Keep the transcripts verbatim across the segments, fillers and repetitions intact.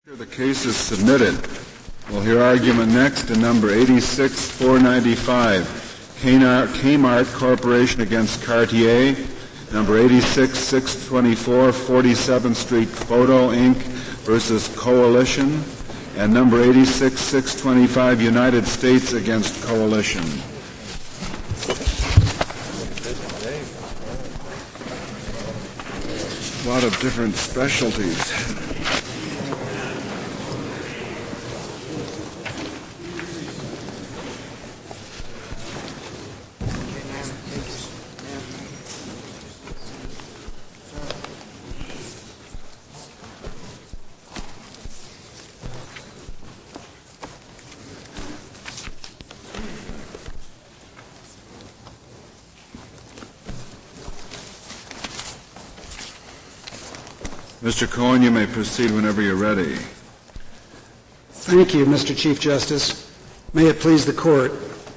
The case is submitted. We'll hear argument next in number eighty-six four ninety-five, Kmart Corporation against Cartier, number eighty-six six twenty-four, forty-seventh Street Photo, Incorporated versus Coalition, and number eighty-six six twenty-five, United States against Coalition. A lot of different specialties. Mister Cohen, you may proceed whenever you're ready. Thank you, Mister Chief Justice. May it please the Court.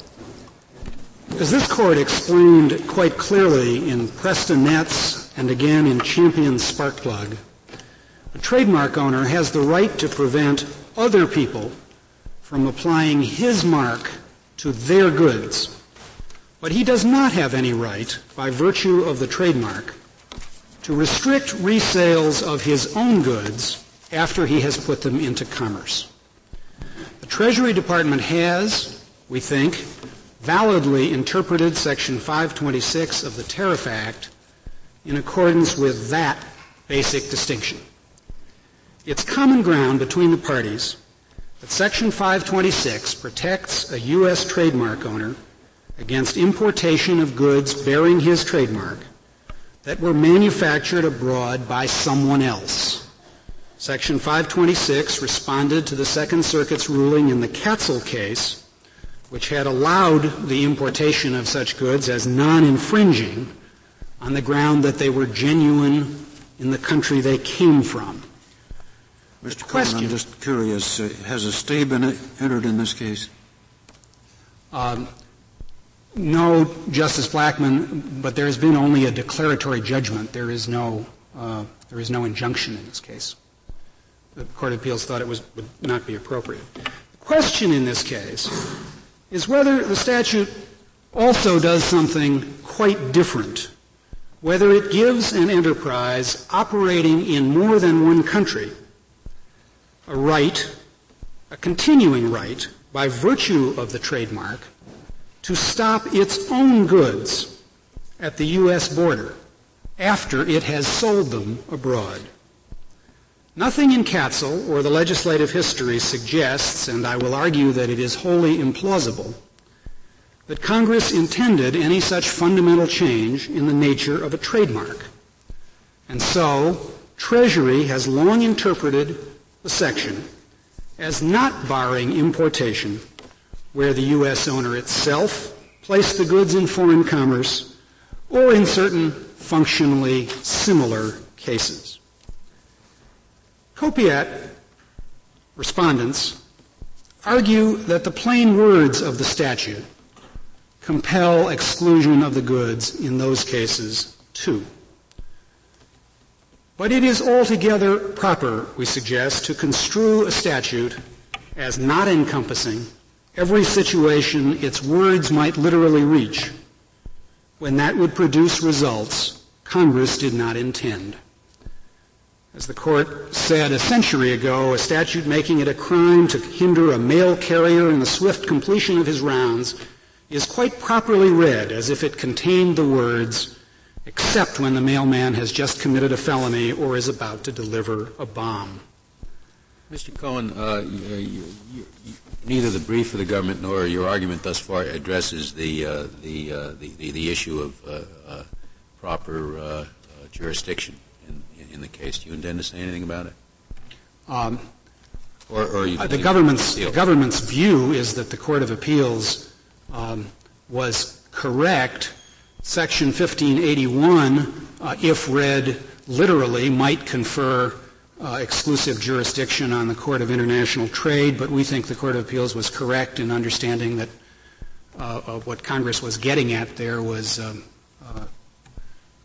As this Court explained quite clearly in Preston Nets and again in Champion Sparkplug, a trademark owner has the right to prevent other people from applying his mark to their goods, but he does not have any right, by virtue of the trademark, to restrict resales of his own goods after he has put them into commerce. The Treasury Department has, we think, validly interpreted Section five twenty-six of the Tariff Act in accordance with that basic distinction. It's common ground between the parties that Section five twenty-six protects a U S trademark owner against importation of goods bearing his trademark that were manufactured abroad by someone else. Section five twenty-six responded to the Second Circuit's ruling in the Katzel case, which had allowed the importation of such goods as non-infringing on the ground that they were genuine in the country they came from. Mister Cohen, I'm just curious, uh, has a stay been entered in this case? Um, No, Justice Blackmun, but there has been only a declaratory judgment. There is no, uh, there is no injunction in this case. The Court of Appeals thought it was, would not be appropriate. The question in this case is whether the statute also does something quite different, whether it gives an enterprise operating in more than one country a right, a continuing right, by virtue of the trademark, to stop its own goods at the U S border after it has sold them abroad. Nothing in Katzel or the legislative history suggests, and I will argue that it is wholly implausible, that Congress intended any such fundamental change in the nature of a trademark. And so, Treasury has long interpreted the section as not barring importation where the U S owner itself placed the goods in foreign commerce or in certain functionally similar cases. Copiat respondents argue that the plain words of the statute compel exclusion of the goods in those cases too. But it is altogether proper, we suggest, to construe a statute as not encompassing every situation its words might literally reach, when that would produce results Congress did not intend. As the Court said a century ago, a statute making it a crime to hinder a mail carrier in the swift completion of his rounds is quite properly read as if it contained the words, except when the mailman has just committed a felony or is about to deliver a bomb. Mister Cohen, uh, you, you, you, neither the brief of the government nor your argument thus far addresses the uh, the, uh, the, the the issue of uh, uh, proper uh, uh, jurisdiction in, in the case. Do you intend to say anything about it? Um, or, or you uh, the government's the government's view is that the Court of Appeals um, was correct. Section fifteen eighty-one, uh, if read literally, might confer Uh, exclusive jurisdiction on the Court of International Trade, but we think the Court of Appeals was correct in understanding that uh, uh, what Congress was getting at there was um, uh,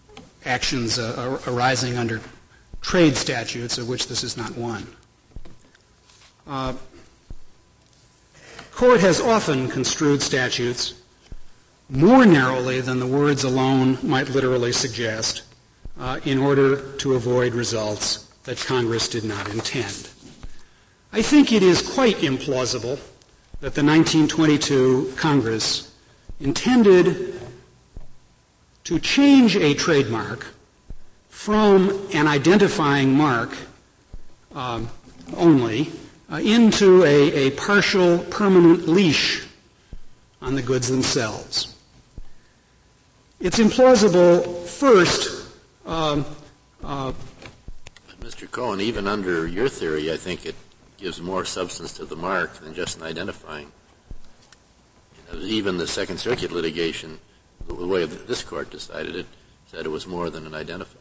actions uh, arising under trade statutes, of which this is not one. Uh, court has often construed statutes more narrowly than the words alone might literally suggest uh, in order to avoid results that Congress did not intend. I think it is quite implausible that the nineteen twenty-two Congress intended to change a trademark from an identifying mark um, only uh, into a, a partial permanent leash on the goods themselves. It's implausible, first, um, uh, Mister Cohen, even under your theory, I think it gives more substance to the mark than just an identifying. You know, even the Second Circuit litigation, the way this court decided it, said it was more than an identifier.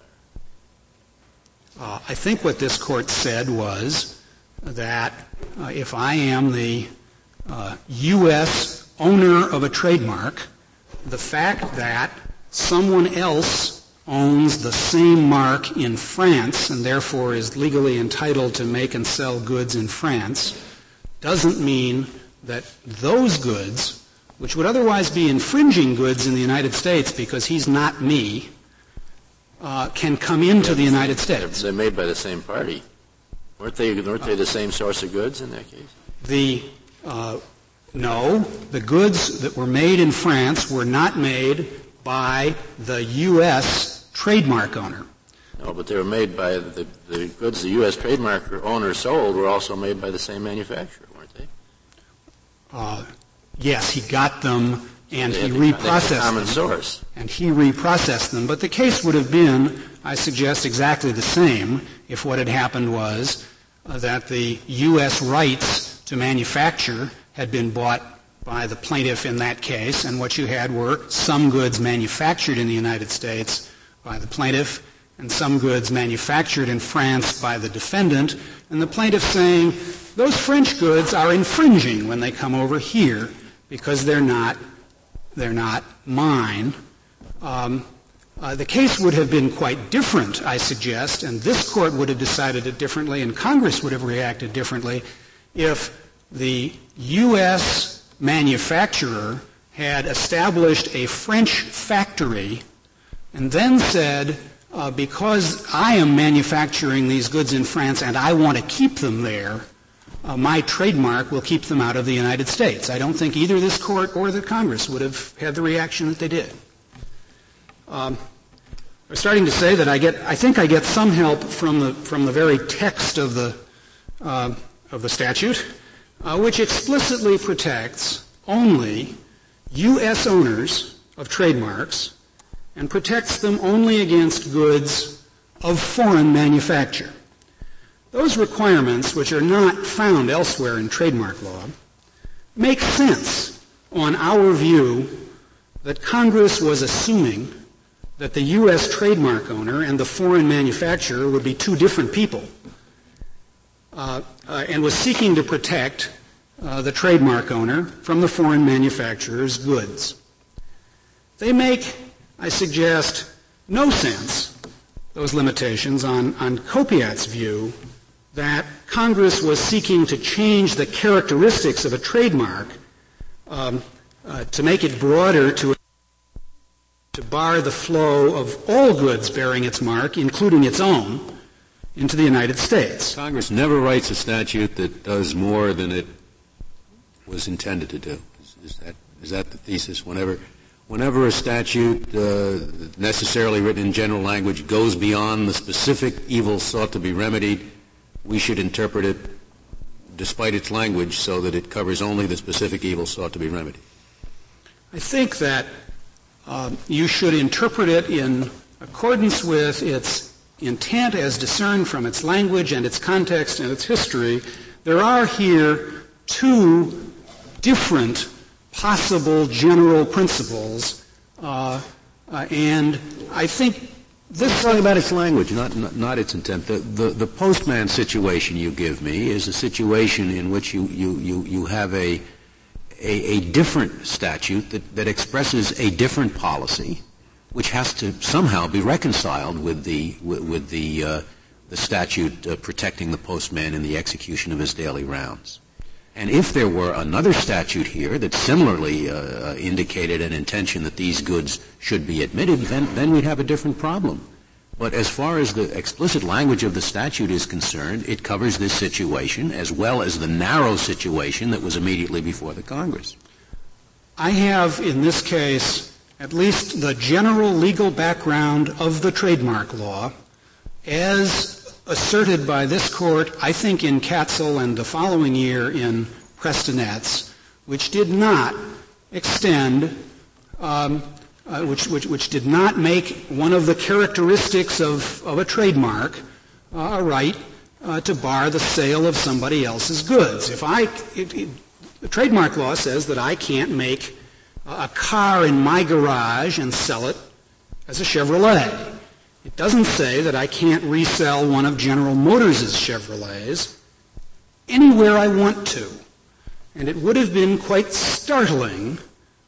Uh, I think what this court said was that uh, if I am the uh, U S owner of a trademark, the fact that someone else owns the same mark in France and therefore is legally entitled to make and sell goods in France doesn't mean that those goods, which would otherwise be infringing goods in the United States because he's not me, uh, can come into the United States. They're made by the same party. Weren't they, weren't they the same source of goods in that case? The uh, no, the goods that were made in France were not made by the U S trademark owner. No, but they were made by the, the goods the U S trademark owner sold were also made by the same manufacturer, weren't they? Uh, yes, he got them and they he the, reprocessed the common them. source. And he reprocessed them. But the case would have been, I suggest, exactly the same if what had happened was uh, that the U S rights to manufacture had been bought by the plaintiff in that case, and what you had were some goods manufactured in the United States by the plaintiff and some goods manufactured in France by the defendant, and the plaintiff saying, those French goods are infringing when they come over here because they're not, they're not mine. Um, uh, the case would have been quite different, I suggest, and this court would have decided it differently and Congress would have reacted differently if the U S manufacturer had established a French factory and then said, uh, because I am manufacturing these goods in France and I want to keep them there, uh, my trademark will keep them out of the United States. I don't think either this court or the Congress would have had the reaction that they did. Um, I'm starting to say that I get, I think I get some help from the from the very text of the uh, of the statute, uh, which explicitly protects only U S owners of trademarks and protects them only against goods of foreign manufacture. Those requirements, which are not found elsewhere in trademark law, make sense on our view that Congress was assuming that the U S trademark owner and the foreign manufacturer would be two different people, uh, uh, and was seeking to protect uh, the trademark owner from the foreign manufacturer's goods. They make, I suggest, no sense, those limitations, on, on Copiat's view that Congress was seeking to change the characteristics of a trademark um, uh, to make it broader to to bar the flow of all goods bearing its mark, including its own, into the United States. Congress never writes a statute that does more than it was intended to do. Is, is that is that the thesis? Whenever whenever a statute uh, necessarily written in general language goes beyond the specific evil sought to be remedied, we should interpret it despite its language so that it covers only the specific evil sought to be remedied. I think that Uh, you should interpret it in accordance with its intent as discerned from its language and its context and its history. There are here two different possible general principles, uh, uh, and I think this is talking about its language, not, not not its intent. The, the the postman situation you give me is a situation in which you you you, you have a A, a different statute that, that expresses a different policy, which has to somehow be reconciled with the with, with the uh, the statute uh, protecting the postman in the execution of his daily rounds. And if there were another statute here that similarly uh, indicated an intention that these goods should be admitted, then, then we'd have a different problem. But as far as the explicit language of the statute is concerned, it covers this situation as well as the narrow situation that was immediately before the Congress. I have, in this case, at least the general legal background of the trademark law as asserted by this Court, I think in Katzel and the following year in Prestonetz, which did not extend, um, uh, which, which, which did not make one of the characteristics of, of a trademark uh, a right uh, to bar the sale of somebody else's goods. If I, it, it, the trademark law says that I can't make a car in my garage and sell it as a Chevrolet. It doesn't say that I can't resell one of General Motors' Chevrolets anywhere I want to. And it would have been quite startling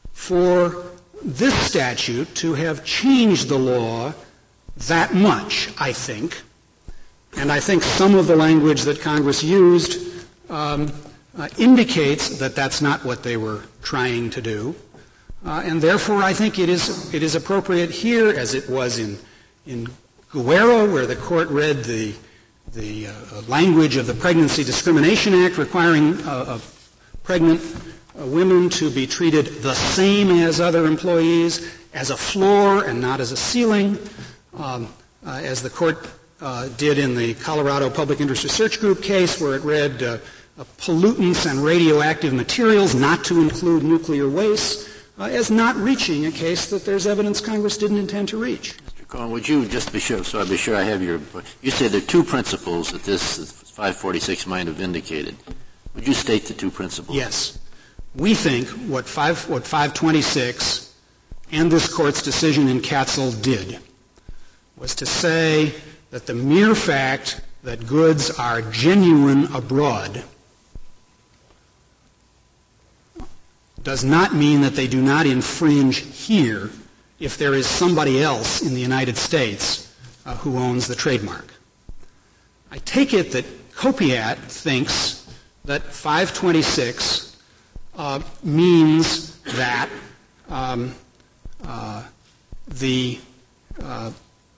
for this statute to have changed the law that much, I think. And I think some of the language that Congress used um, uh, indicates that that's not what they were trying to do. Uh, and therefore, I think it is it is appropriate here, as it was in in Guerrero, where the Court read the the uh, language of the Pregnancy Discrimination Act, requiring uh, uh, pregnant uh, women to be treated the same as other employees, as a floor and not as a ceiling, um, uh, as the Court uh, did in the Colorado Public Interest Research Group case, where it read uh, uh, pollutants and radioactive materials, not to include nuclear waste, Uh, as not reaching a case that there's evidence Congress didn't intend to reach. Mister Cohen, would you just be sure, so I'll be sure I have your, you said there are two principles that this five forty-six might have indicated. Would you state the two principles? Yes. We think what, five, what five twenty-six and this Court's decision in Katzel did was to say that the mere fact that goods are genuine abroad does not mean that they do not infringe here if there is somebody else in the United States uh, who owns the trademark. I take it that Copiat thinks that five twenty-six uh, means that um, uh, the uh,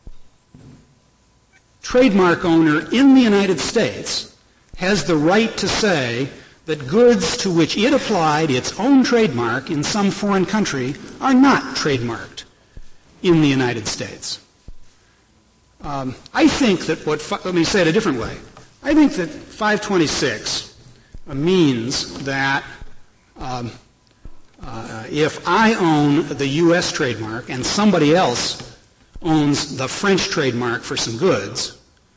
trademark owner in the United States has the right to say that goods to which it applied its own trademark in some foreign country are not trademarked in the United States. Um, I think that what, fi- let me say it a different way. I think that five twenty-six uh, means that um, uh, if I own the U S trademark and somebody else owns the French trademark for some goods,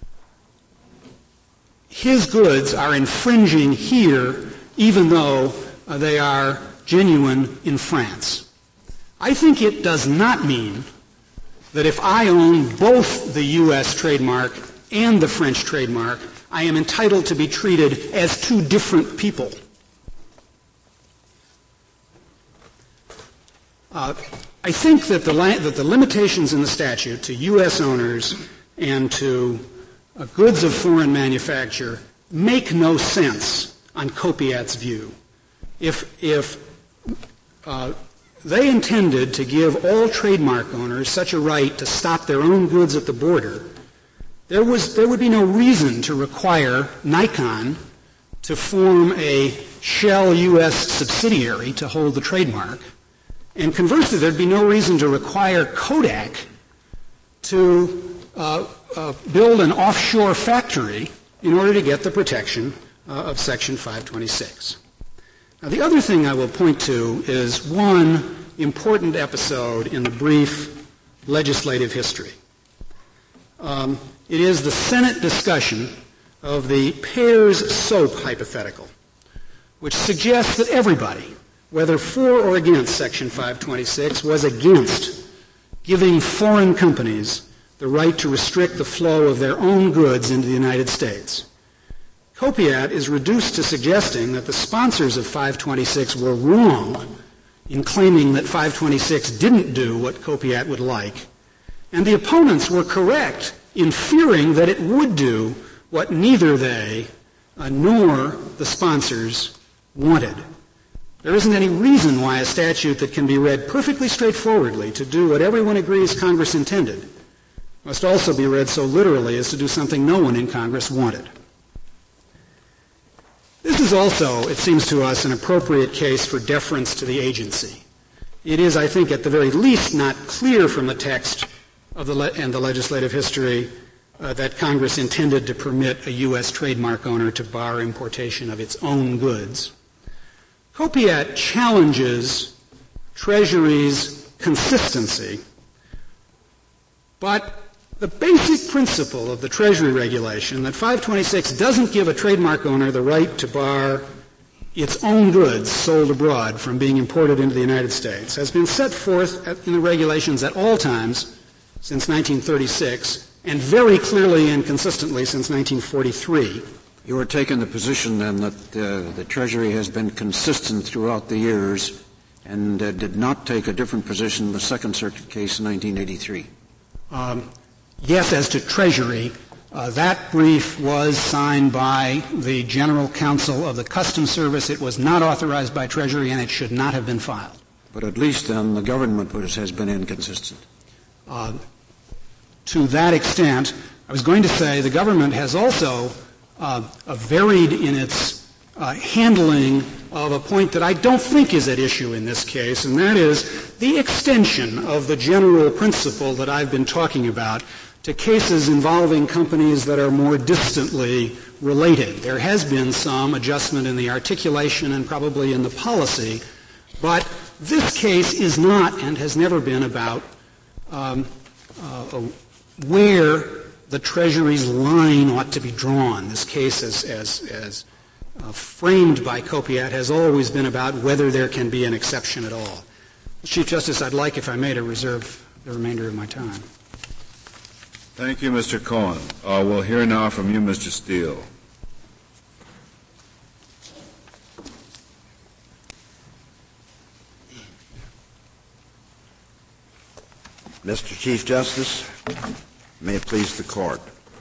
his goods are infringing here even though uh, they are genuine in France. I think it does not mean that if I own both the U S trademark and the French trademark, I am entitled to be treated as two different people. Uh, I think that the, la- that the limitations in the statute to U S owners and to Uh, goods of foreign manufacture make no sense on Copiat's view. If, if uh, they intended to give all trademark owners such a right to stop their own goods at the border, there was there would be no reason to require Nikon to form a shell U S subsidiary to hold the trademark, and conversely, there'd be no reason to require Kodak to uh, Uh, build an offshore factory in order to get the protection uh, of Section five twenty-six. Now, the other thing I will point to is one important episode in the brief legislative history. Um, it is the Senate discussion of the Pears soap hypothetical, which suggests that everybody, whether for or against Section five twenty-six, was against giving foreign companies the right to restrict the flow of their own goods into the United States. Copiat is reduced to suggesting that the sponsors of five twenty-six were wrong in claiming that five twenty-six didn't do what Copiat would like, and the opponents were correct in fearing that it would do what neither they uh, nor the sponsors wanted. There isn't any reason why a statute that can be read perfectly straightforwardly to do what everyone agrees Congress intended must also be read so literally as to do something no one in Congress wanted. This is also, it seems to us, an appropriate case for deference to the agency. It is, I think, at the very least not clear from the text of the le- and the legislative history uh, that Congress intended to permit a U S trademark owner to bar importation of its own goods. Copiat challenges Treasury's consistency, but the basic principle of the Treasury regulation that five twenty-six doesn't give a trademark owner the right to bar its own goods sold abroad from being imported into the United States has been set forth in the regulations at all times since nineteen thirty-six and very clearly and consistently since nineteen forty-three. You are taking the position, then, that uh, the Treasury has been consistent throughout the years and uh, did not take a different position in the Second Circuit case in nineteen eighty-three. Um, yes, as to Treasury, uh, that brief was signed by the General Counsel of the Customs Service. It was not authorized by Treasury, and it should not have been filed. But at least, then, the government has been inconsistent. Uh, to that extent, I was going to say the government has also uh, varied in its uh, handling of a point that I don't think is at issue in this case, and that is the extension of the general principle that I've been talking about to cases involving companies that are more distantly related. There has been some adjustment in the articulation and probably in the policy, but this case is not and has never been about um, uh, where the Treasury's line ought to be drawn. This case, as, as, as uh, framed by Copiat, has always been about whether there can be an exception at all. Chief Justice, I'd like, if I may, to reserve the remainder of my time. Thank you, Mister Cohen. Uh, we'll hear now from you, Mister Steele. Mister Chief Justice, may it please the Court.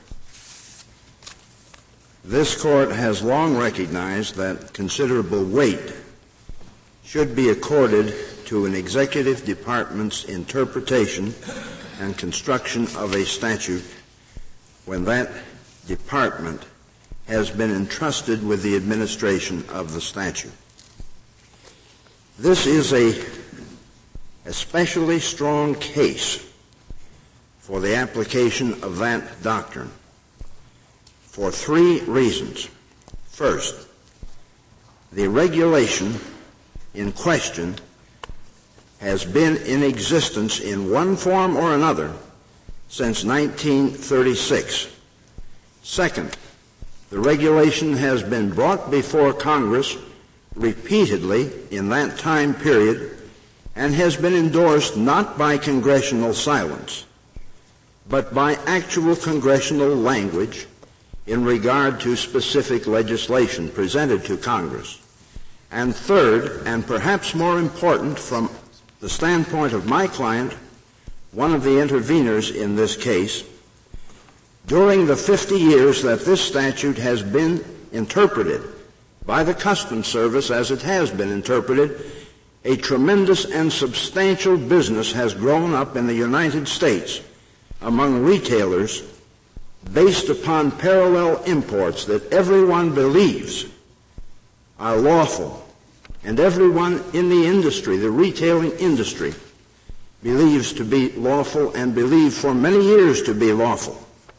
This Court has long recognized that considerable weight should be accorded to an executive department's interpretation and construction of a statute when that department has been entrusted with the administration of the statute. This is a especially strong case for the application of that doctrine for three reasons. First, the regulation in question has been in existence in one form or another since nineteen thirty-six. Second, the regulation has been brought before Congress repeatedly in that time period and has been endorsed not by congressional silence, but by actual congressional language in regard to specific legislation presented to Congress. And third, and perhaps more important from the standpoint of my client, one of the interveners in this case, during the fifty years that this statute has been interpreted by the Customs Service as it has been interpreted, a tremendous and substantial business has grown up in the United States among retailers based upon parallel imports that everyone believes are lawful, and everyone in the industry, the retailing industry, believes to be lawful and believed for many years to be lawful.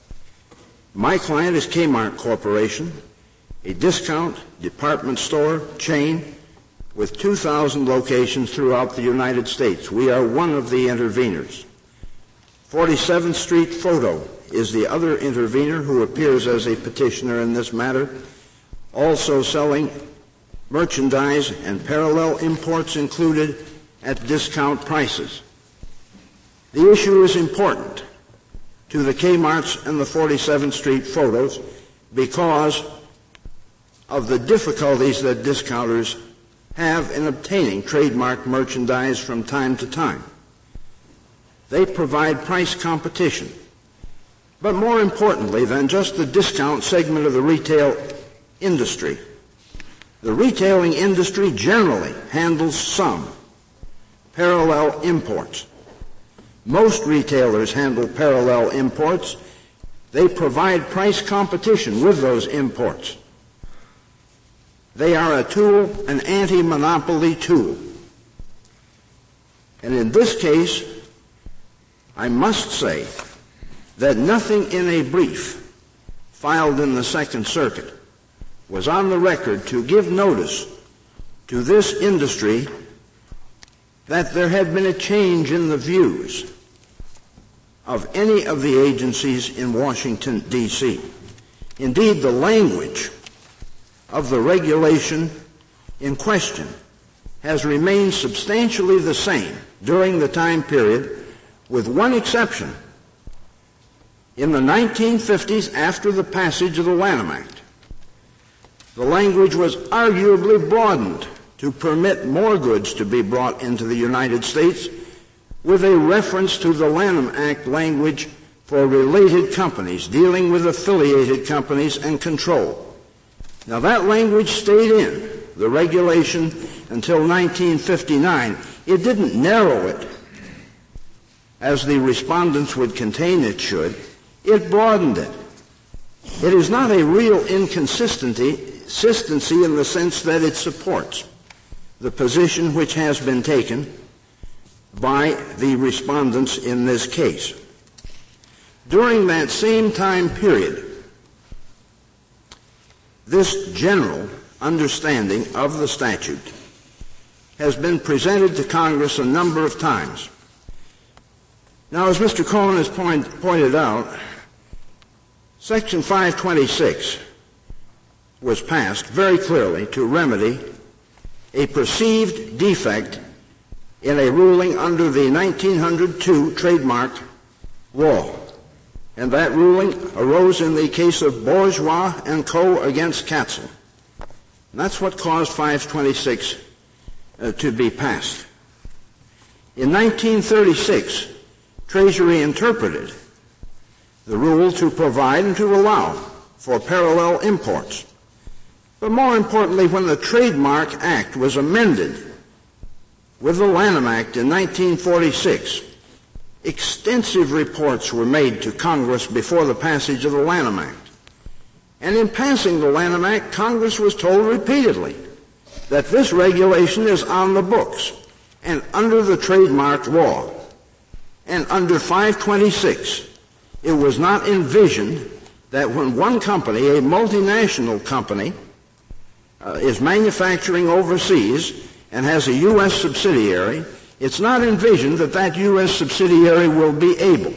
My client is Kmart Corporation, a discount department store chain with two thousand locations throughout the United States. We are one of the interveners. forty-seventh Street Photo is the other intervener who appears as a petitioner in this matter, also selling merchandise and parallel imports included at discount prices. The issue is important to the Kmarts and the forty-seventh Street Photos because of the difficulties that discounters have in obtaining trademark merchandise from time to time. They provide price competition But more importantly than just the discount segment of the retail industry, the retailing industry generally handles some parallel imports. Most retailers handle parallel imports. They provide price competition with those imports. They are a tool, an anti-monopoly tool. And in this case, I must say that nothing in a brief filed in the Second Circuit was on the record to give notice to this industry that there had been a change in the views of any of the agencies in Washington, D C Indeed, the language of the regulation in question has remained substantially the same during the time period, with one exception. In the nineteen fifties, after the passage of the Lanham Act, the language was arguably broadened to permit more goods to be brought into the United States, with a reference to the Lanham Act language for related companies, dealing with affiliated companies and control. Now, that language stayed in the regulation until nineteen fifty-nine. It didn't narrow it as the respondents would contain it should. It broadened it. It is not a real inconsistency consistency in the sense that it supports the position which has been taken by the respondents in this case. During that same time period, this general understanding of the statute has been presented to Congress a number of times. Now, as Mister Cohen has point, pointed out, Section five twenty-six was passed very clearly to remedy a perceived defect in a ruling under the nineteen oh two trademark law. And that ruling arose in the case of Bourgeois and Co. against Katzel. And that's what caused five twenty-six uh, to be passed. In nineteen thirty-six, Treasury interpreted the rule to provide and to allow for parallel imports. But more importantly, when the Trademark Act was amended with the Lanham Act in nineteen forty-six, extensive reports were made to Congress before the passage of the Lanham Act. And in passing the Lanham Act, Congress was told repeatedly that this regulation is on the books and under the trademark law. And under five twenty-six, it was not envisioned that when one company, a multinational company, uh, is manufacturing overseas and has a U S subsidiary, it's not envisioned that that U S subsidiary will be able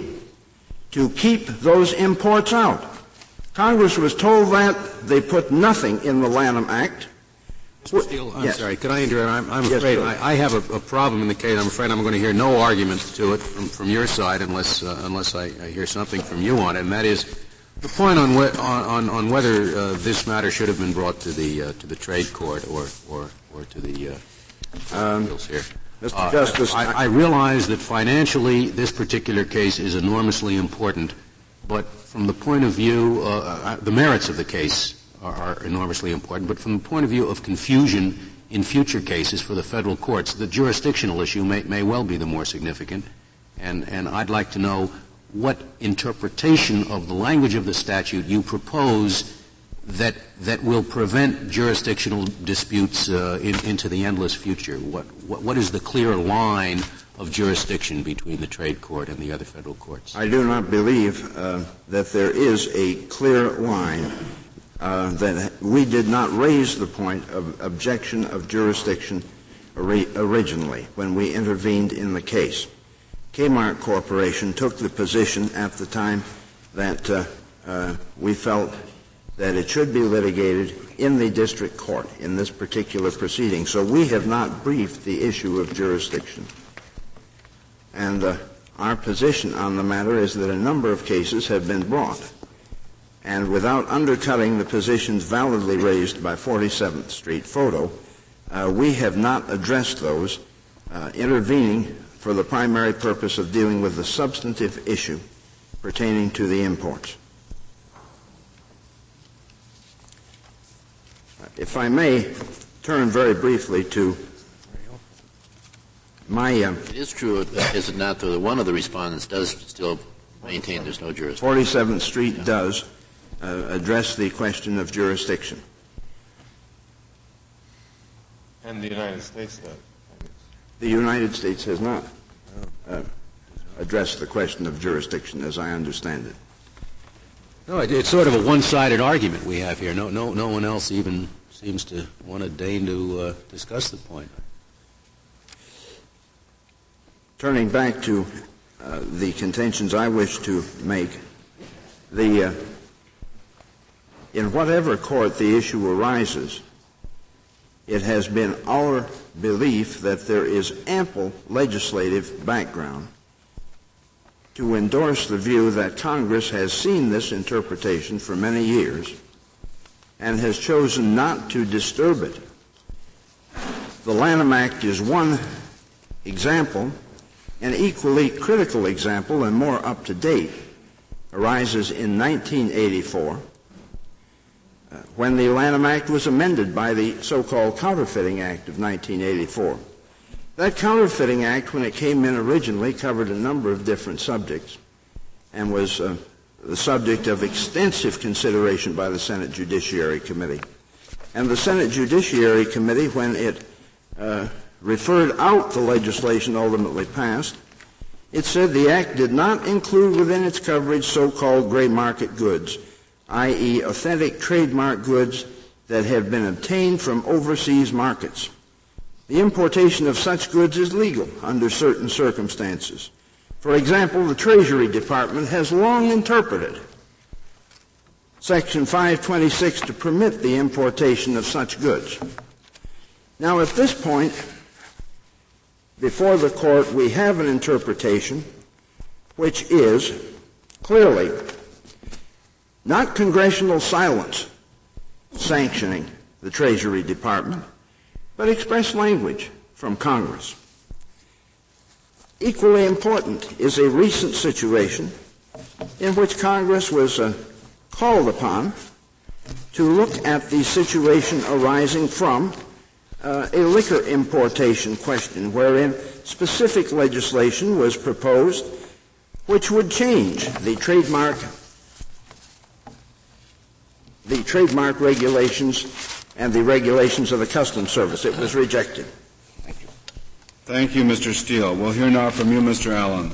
to keep those imports out. Congress was told that. They put nothing in the Lanham Act. Mister Steele, I'm yes. sorry. Could I interrupt? I'm, I'm yes, afraid sir. I, I have a, a problem in the case. I'm afraid I'm going to hear no argument to it from, from your side unless uh, unless I, I hear something from you on it, and that is the point on, whe- on, on whether uh, this matter should have been brought to the uh, to the trade court or or, or to the uh, um, appeals here. Mister Uh, Justice, I, I realize that financially this particular case is enormously important, but from the point of view, uh, the merits of the case are, are enormously important, but from the point of view of confusion in future cases for the federal courts, the jurisdictional issue may, may well be the more significant, and, and I'd like to know what interpretation of the language of the statute you propose that that will prevent jurisdictional disputes uh, in, into the endless future. What, what what is the clear line of jurisdiction between the trade court and the other federal courts? I do not believe uh, that there is a clear line. Uh, that we did not raise the point of objection of jurisdiction ori- originally when we intervened in the case. Kmart Corporation took the position at the time that uh, uh, we felt that it should be litigated in the district court in this particular proceeding. So we have not briefed the issue of jurisdiction. And uh, our position on the matter is that a number of cases have been brought. And without undercutting the positions validly raised by forty-seventh Street Photo, uh, we have not addressed those, uh, intervening for the primary purpose of dealing with the substantive issue pertaining to the imports. If I may turn very briefly to my... Uh, it is true, is it not, though, that one of the respondents does still maintain there's no jurisdiction? forty-seventh Street yeah. does uh, address the question of jurisdiction. And the United States does. The United States has not uh, addressed the question of jurisdiction, as I understand it. No, it, it's sort of a one-sided argument we have here. No, no, no one else even seems to want to deign to uh, discuss the point. Turning back to uh, the contentions I wish to make, the uh, in whatever court the issue arises, it has been our belief that there is ample legislative background to endorse the view that Congress has seen this interpretation for many years and has chosen not to disturb it. The Lanham Act is one example. An equally critical example and more up-to-date arises in nineteen eighty-four, uh, when the Lanham Act was amended by the so-called Counterfeiting Act of nineteen eighty-four. That Counterfeiting Act, when it came in originally, covered a number of different subjects and was uh, the subject of extensive consideration by the Senate Judiciary Committee. And the Senate Judiciary Committee, when it uh, referred out the legislation ultimately passed, it said the Act did not include within its coverage so-called gray market goods, that is authentic trademark goods that have been obtained from overseas markets. The importation of such goods is legal under certain circumstances. For example, the Treasury Department has long interpreted Section five twenty-six to permit the importation of such goods. Now, at this point, before the court, we have an interpretation which is clearly not congressional silence sanctioning the Treasury Department, but express language from Congress. Equally important is a recent situation in which Congress was uh, called upon to look at the situation arising from Uh, a liquor importation question wherein specific legislation was proposed which would change the trademark the trademark regulations and the regulations of the Customs Service. It was rejected. Thank you. Thank you, Mister Steele. We'll hear now from you, Mister Allen.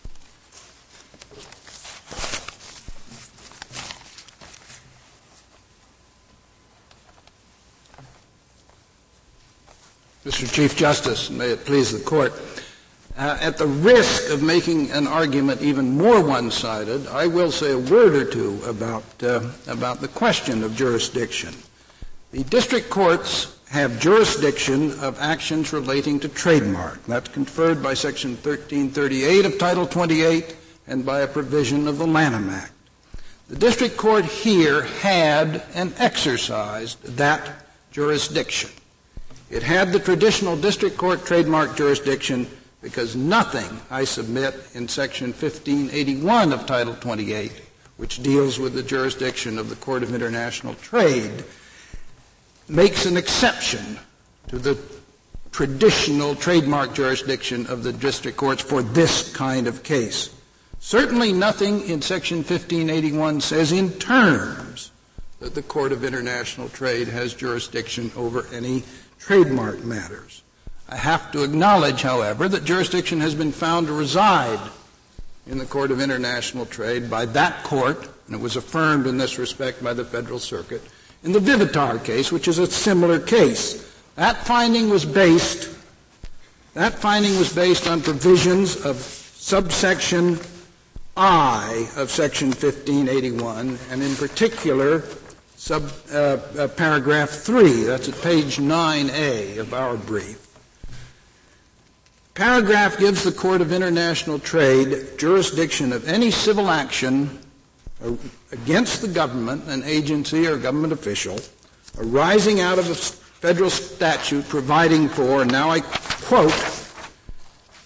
Mister Chief Justice, and may it please the Court, uh, at the risk of making an argument even more one-sided, I will say a word or two about, uh, about the question of jurisdiction. The district courts have jurisdiction of actions relating to trademark. That's conferred by Section thirteen thirty-eight of Title twenty-eight and by a provision of the Lanham Act. The district court here had and exercised that jurisdiction. It had the traditional district court trademark jurisdiction because nothing, I submit, in Section fifteen eighty-one of Title twenty-eight, which deals with the jurisdiction of the Court of International Trade, makes an exception to the traditional trademark jurisdiction of the district courts for this kind of case. Certainly nothing in Section fifteen eighty-one says in terms that the Court of International Trade has jurisdiction over any trademark matters. I have to acknowledge, however, that jurisdiction has been found to reside in the Court of International Trade by that court, and it was affirmed in this respect by the Federal Circuit, in the Vivitar case, which is a similar case. That finding was based, that finding was based on provisions of subsection I of Section fifteen eighty-one, and in particular, Sub, uh, uh, paragraph three, that's at page nine A of our brief. Paragraph gives the Court of International Trade jurisdiction of any civil action against the government, an agency or government official, arising out of a federal statute providing for, and now I quote,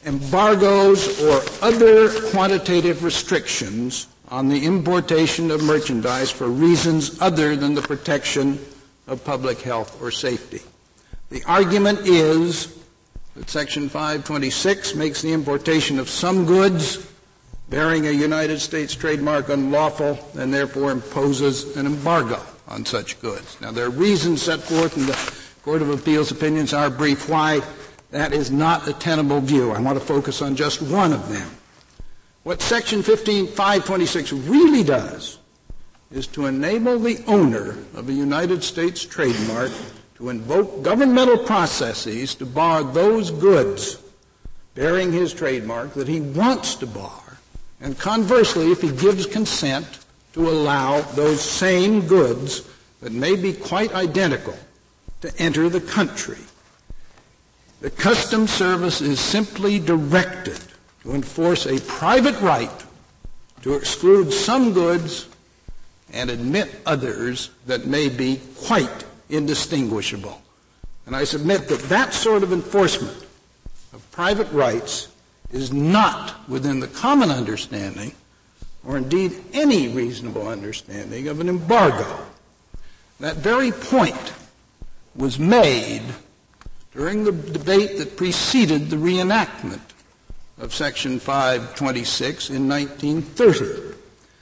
embargoes or other quantitative restrictions on the importation of merchandise for reasons other than the protection of public health or safety. The argument is that Section five twenty-six makes the importation of some goods bearing a United States trademark unlawful and therefore imposes an embargo on such goods. Now, there are reasons set forth in the Court of Appeals opinions in our brief why that is not a tenable view. I want to focus on just one of them. What Section five twenty-six really does is to enable the owner of a United States trademark to invoke governmental processes to bar those goods bearing his trademark that he wants to bar, and conversely, if he gives consent, to allow those same goods that may be quite identical to enter the country. The Customs Service is simply directed to enforce a private right to exclude some goods and admit others that may be quite indistinguishable. And I submit that that sort of enforcement of private rights is not within the common understanding, or indeed any reasonable understanding, of an embargo. That very point was made during the debate that preceded the reenactment of Section five twenty-six in nineteen thirty.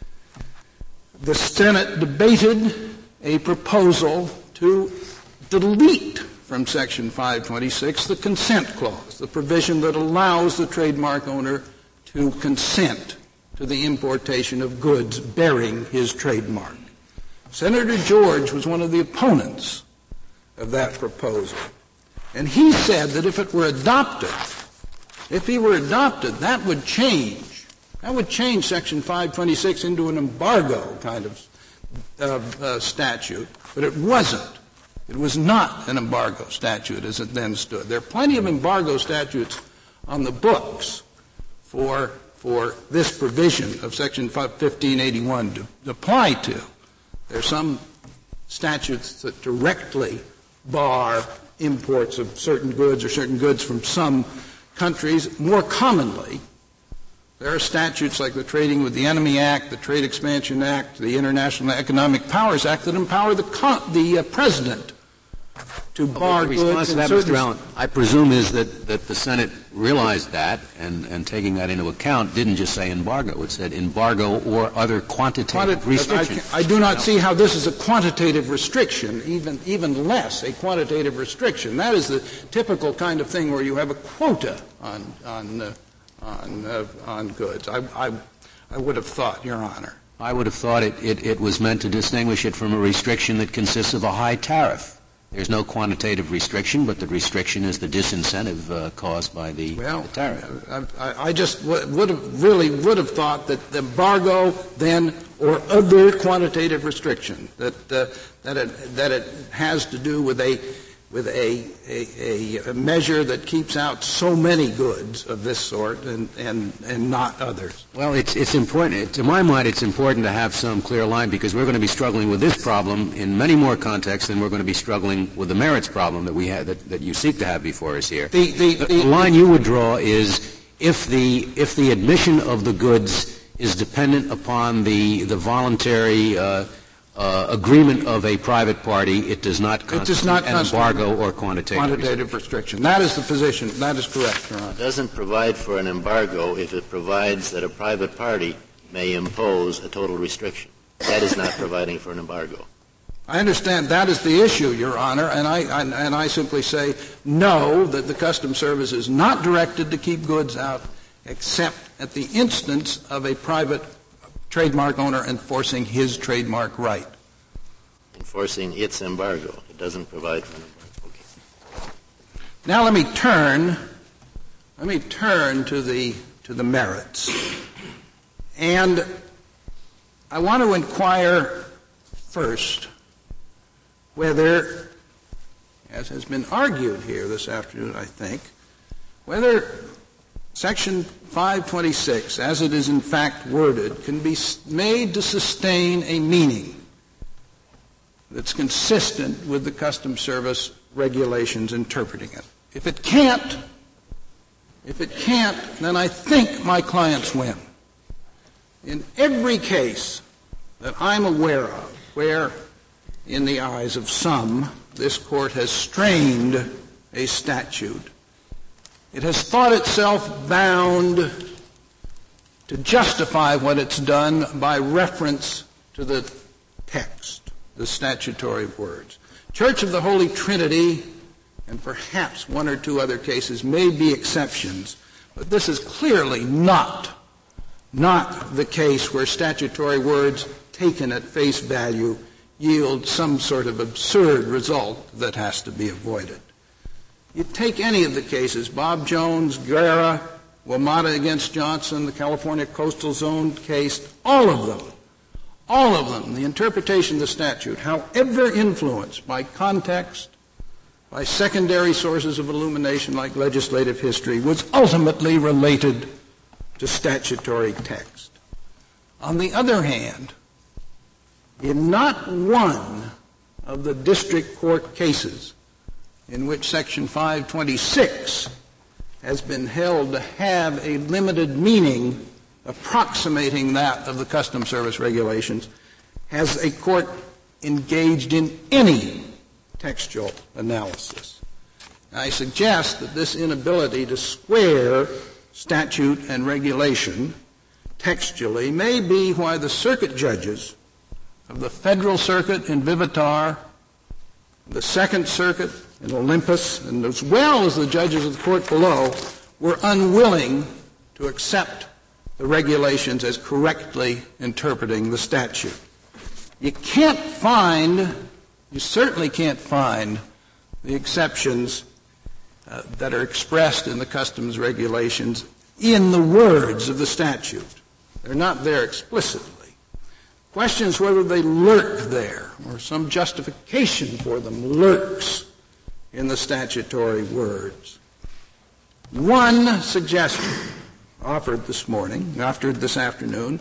The Senate debated a proposal to delete from Section five twenty-six the consent clause, the provision that allows the trademark owner to consent to the importation of goods bearing his trademark. Senator George was one of the opponents of that proposal. And he said that if it were adopted, if he were adopted, that would change. That would change Section five twenty-six into an embargo kind of uh, uh, statute, but it wasn't. It was not an embargo statute as it then stood. There are plenty of embargo statutes on the books for, for this provision of Section fifteen eighty-one to apply to. There are some statutes that directly bar imports of certain goods or certain goods from some countries. More commonly, there are statutes like the Trading with the Enemy Act, the Trade Expansion Act, the International Economic Powers Act that empower the, con- the uh, president to bar the goods. response to that, certain Mister Allen, I presume is that, that the Senate realized that and, and taking that into account didn't just say embargo. It said embargo or other quantitative Quanti- restrictions. I, I do not see how this is a quantitative restriction, even, even less a quantitative restriction. That is the typical kind of thing where you have a quota on, on, uh, on, uh, on goods. I, I, I would have thought, Your Honor. I would have thought it, it, it was meant to distinguish it from a restriction that consists of a high tariff. There's no quantitative restriction, but the restriction is the disincentive uh, caused by the, well, the tariff. I, I just w- would have really would have thought that the embargo then or other quantitative restriction that uh, that it that it has to do with a with a, a, a measure that keeps out so many goods of this sort and, and, and not others. Well, it's, it's important. To my mind, it's important to have some clear line because we're going to be struggling with this problem in many more contexts than we're going to be struggling with the merits problem that we have, that, that you seek to have before us here. The, the, the, the, the line you would draw is if the, if the admission of the goods is dependent upon the, the voluntary, uh, Uh, agreement of a private party, it does not constitute it does not an embargo or quantitative, quantitative restriction. That is the position. That is correct, Your Honor. It doesn't provide for an embargo if it provides that a private party may impose a total restriction. That is not providing for an embargo. I understand that is the issue, Your Honor, and I, I and I simply say no, that the Customs Service is not directed to keep goods out except at the instance of a private trademark owner enforcing his trademark right. Enforcing its embargo. It doesn't provide for an embargo. Okay. Now let me turn, let me turn to the, to the merits. And I want to inquire first whether, as has been argued here this afternoon, I think, whether Section five twenty-six, as it is in fact worded, can be made to sustain a meaning that's consistent with the Customs Service regulations interpreting it. If it can't, If it can't, then I think my clients win. In every case that I'm aware of where, in the eyes of some, this Court has strained a statute, it has thought itself bound to justify what it's done by reference to the text, the statutory words. Church of the Holy Trinity, and perhaps one or two other cases, may be exceptions, but this is clearly not, not the case where statutory words taken at face value yield some sort of absurd result that has to be avoided. You take any of the cases, Bob Jones, Guerra, WMATA against Johnson, the California Coastal Zone case, all of them, all of them, the interpretation of the statute, however influenced by context, by secondary sources of illumination like legislative history, was ultimately related to statutory text. On the other hand, in not one of the district court cases in which Section five twenty-six has been held to have a limited meaning approximating that of the Customs Service regulations, has a court engaged in any textual analysis. I suggest that this inability to square statute and regulation textually may be why the circuit judges of the Federal Circuit in Vivitar, the Second Circuit in Olympus, and as well as the judges of the court below, were unwilling to accept the regulations as correctly interpreting the statute. You can't find, you certainly can't find the exceptions uh, that are expressed in the customs regulations in the words of the statute. They're not there explicitly. Question is whether they lurk there, or some justification for them lurks in the statutory words. One suggestion offered this morning, after this afternoon,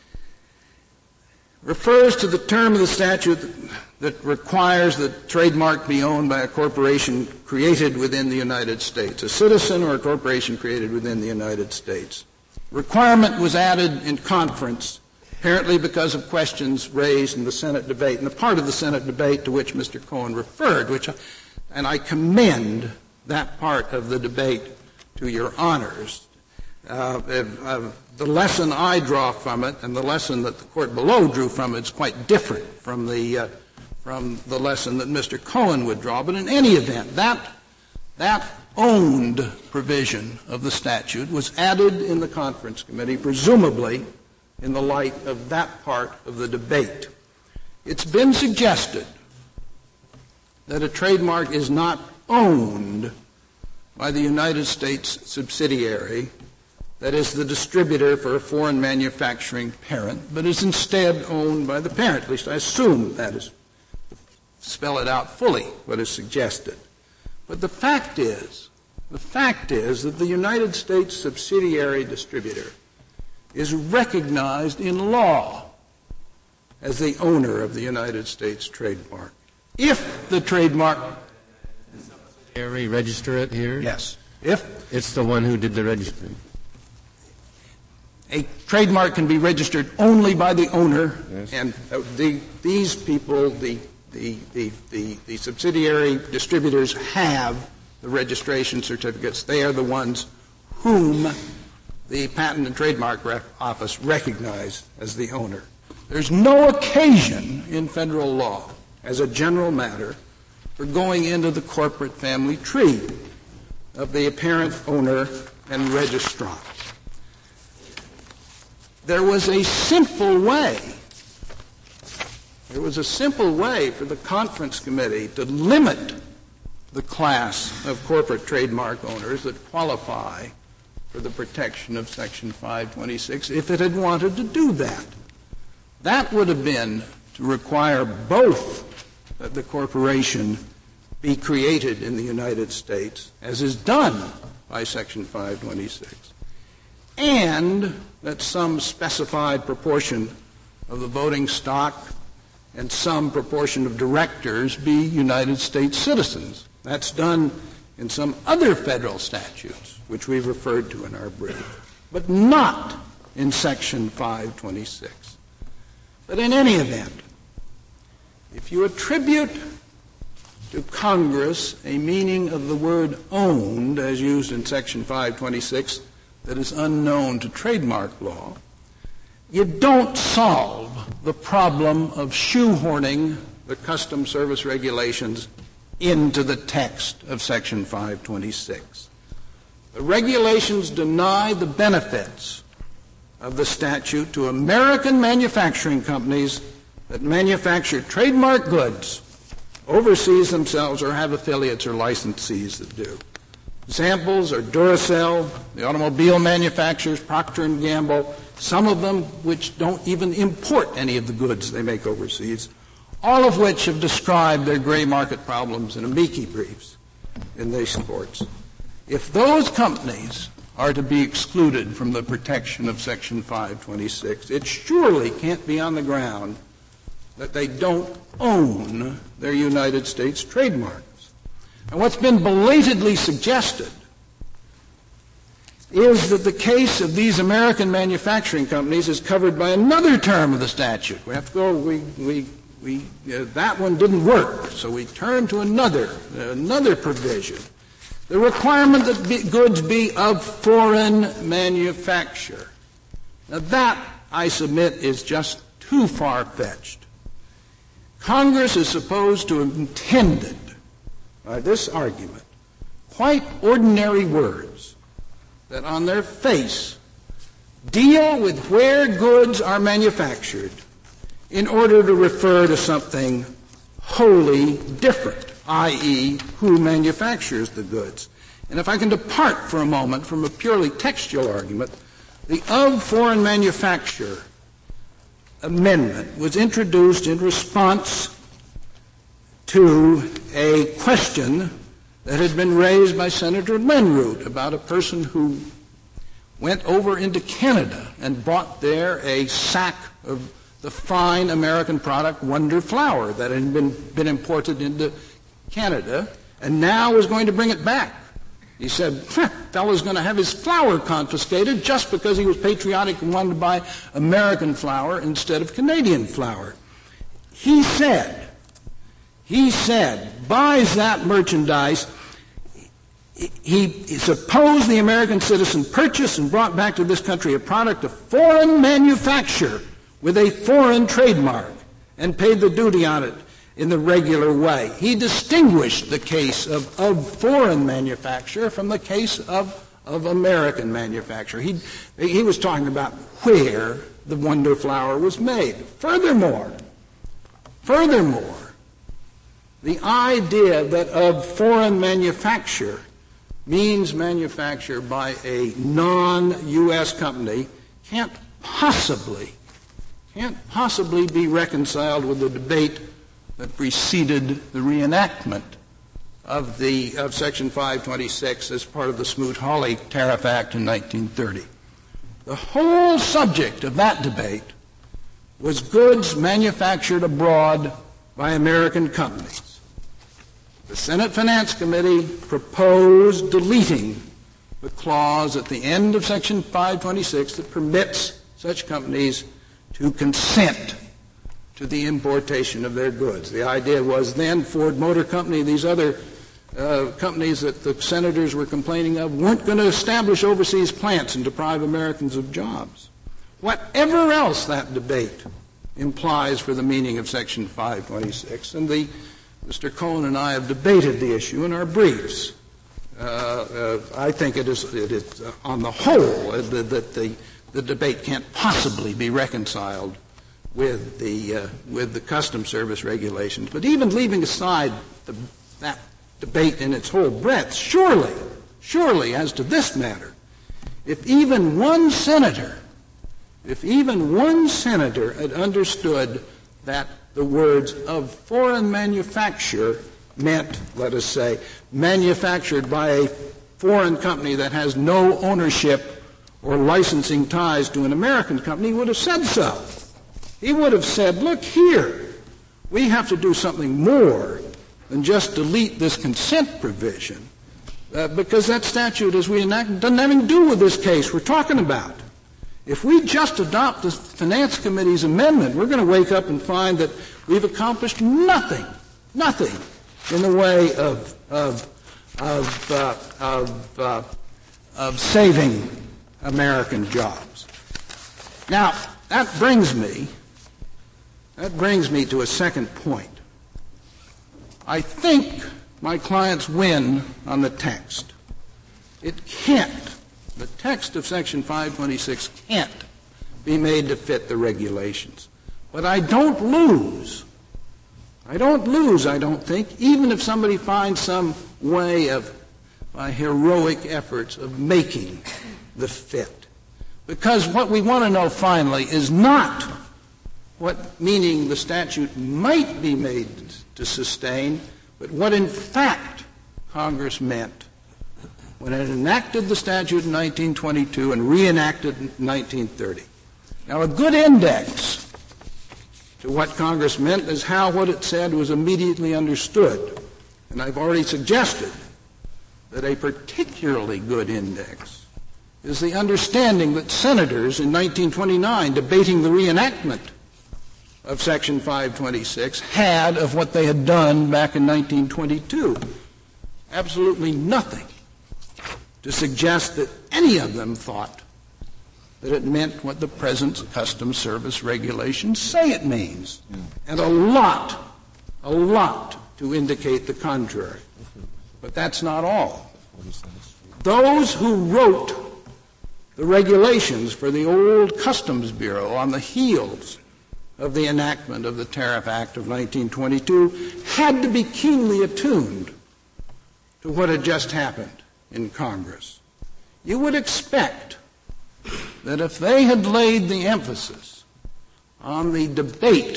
refers to the term of the statute that, that requires that trademark be owned by a corporation created within the United States, a citizen or a corporation created within the United States. Requirement was added in conference, apparently because of questions raised in the Senate debate, and the part of the Senate debate to which Mister Cohen referred, which, and I commend that part of the debate to your honors. Uh, uh, the lesson I draw from it and the lesson that the court below drew from it is quite different from the uh, from the lesson that Mister Cohen would draw. But in any event, that that owned provision of the statute was added in the conference committee, presumably in the light of that part of the debate. It's been suggested that a trademark is not owned by the United States subsidiary, that is the distributor for a foreign manufacturing parent, but is instead owned by the parent. At least I assume that is, spell it out fully, what is suggested. But the fact is, the fact is that the United States subsidiary distributor is recognized in law as the owner of the United States trademark. If the trademark Subsidiary register it here? Yes. If it's the one who did the registering. A trademark can be registered only by the owner, yes. and uh, the, these people, the, the, the, the, the subsidiary distributors have the registration certificates. They are the ones whom the Patent and Trademark Ref- Office recognized as the owner. There's no occasion in federal law, as a general matter, for going into the corporate family tree of the apparent owner and registrant. There was a simple way, there was a simple way for the conference committee to limit the class of corporate trademark owners that qualify for the protection of Section five twenty-six if it had wanted to do that. That would have been to require both that the corporation be created in the United States, as is done by Section five twenty-six, and that some specified proportion of the voting stock and some proportion of directors be United States citizens. That's done in some other federal statutes, which we've referred to in our brief, but not in Section five twenty-six. But in any event, if you attribute to Congress a meaning of the word owned as used in Section five twenty-six that is unknown to trademark law, you don't solve the problem of shoehorning the Customs Service regulations into the text of Section five twenty-six. The regulations deny the benefits of the statute to American manufacturing companies that manufacture trademark goods overseas themselves or have affiliates or licensees that do. Examples are Duracell, the automobile manufacturers, Procter and Gamble, some of them which don't even import any of the goods they make overseas, all of which have described their gray market problems in amici briefs in these courts. If those companies are to be excluded from the protection of Section five twenty-six, it surely can't be on the ground that they don't own their United States trademarks. And what's been belatedly suggested is that the case of these American manufacturing companies is covered by another term of the statute. We have to go, we, we, we, uh, that one didn't work, so we turn to another, uh, another provision. The requirement that be, goods be of foreign manufacture. Now that, I submit, is just too far-fetched. Congress is supposed to have intended, by this argument, quite ordinary words that on their face deal with where goods are manufactured in order to refer to something wholly different, that is, who manufactures the goods. And if I can depart for a moment from a purely textual argument, the of foreign manufacture amendment was introduced in response to a question that had been raised by Senator Lenroot about a person who went over into Canada and bought there a sack of the fine American product Wonder Flour that had been, been imported into Canada and now was going to bring it back. He said, fellow's going to have his flour confiscated just because he was patriotic and wanted to buy American flour instead of Canadian flour. He said, he said, buys that merchandise. He, he supposed the American citizen purchased and brought back to this country a product of foreign manufacture with a foreign trademark and paid the duty on it in the regular way. He distinguished the case of, of foreign manufacture from the case of, of American manufacture. He, he was talking about where the Wonder Flour was made. Furthermore, furthermore, the idea that of foreign manufacture means manufacture by a non-U S company can't possibly, can't possibly be reconciled with the debate that preceded the reenactment of the of Section five twenty-six as part of the Smoot-Hawley Tariff Act in nineteen thirty. The whole subject of that debate was goods manufactured abroad by American companies. The Senate Finance Committee proposed deleting the clause at the end of Section five twenty-six that permits such companies to consent to the importation of their goods. The idea was then Ford Motor Company, these other uh, companies that the senators were complaining of, weren't going to establish overseas plants and deprive Americans of jobs. Whatever else that debate implies for the meaning of Section five twenty-six, and the Mister Cohen and I have debated the issue in our briefs. Uh, uh, I think it is, it is uh, on the whole, uh, that the, the, the debate can't possibly be reconciled with the uh, with the Customs Service regulations. But even leaving aside the, that debate in its whole breadth, surely, surely as to this matter, if even one senator, if even one senator had understood that the words of foreign manufacture meant, let us say, manufactured by a foreign company that has no ownership or licensing ties to an American company, he would have said so. He would have said, look here, we have to do something more than just delete this consent provision. uh, because that statute, as we enact, doesn't have anything to do with this case we're talking about. If we just adopt the Finance Committee's amendment, we're going to wake up and find that we've accomplished nothing, nothing in the way of of of uh, of, uh, of saving American jobs. Now, that brings me that brings me to a second point. I think my clients win on the text. It can't. The text of Section five twenty-six can't be made to fit the regulations. But I don't lose. I don't lose, I don't think, even if somebody finds some way of, by heroic efforts, of making the fit. Because what we want to know finally is not what meaning the statute might be made to sustain, but what in fact Congress meant when it enacted the statute in nineteen twenty-two and reenacted in nineteen thirty. Now, a good index to what Congress meant is how what it said was immediately understood. And I've already suggested that a particularly good index is the understanding that senators in nineteen twenty-nine, debating the reenactment of Section five twenty-six, had of what they had done back in nineteen twenty-two. Absolutely nothing to suggest that any of them thought that it meant what the present Customs Service regulations say it means. And a lot, a lot to indicate the contrary. But that's not all. Those who wrote the regulations for the old Customs Bureau on the heels of the enactment of the Tariff Act of nineteen twenty-two had to be keenly attuned to what had just happened in Congress. You would expect that if they had laid the emphasis on the debate